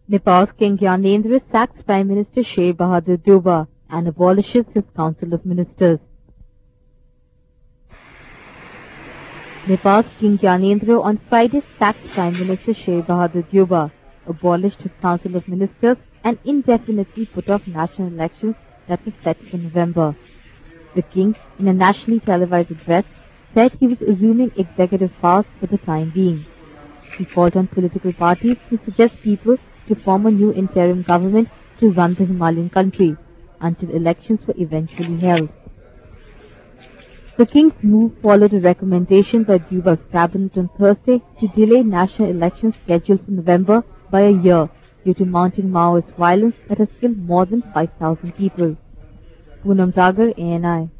Nepal's King Gyanendra sacks Prime Minister Sher Bahadur Deuba and abolishes his Council of Ministers. Nepal's King Gyanendra on Friday sacked Prime Minister Sher Bahadur Deuba, abolished his Council of Ministers and indefinitely put off national elections that were set for November. The king, in a nationally televised address, said he was assuming executive powers for the time being. He called on political parties to suggest people to form a new interim government to run the Himalayan country until elections were eventually held. The king's move followed a recommendation by Deuba's cabinet on Thursday to delay national elections scheduled for November by a year due to mounting Maoist violence that has killed more than 5,000 people. Poonam Dagar, ANI.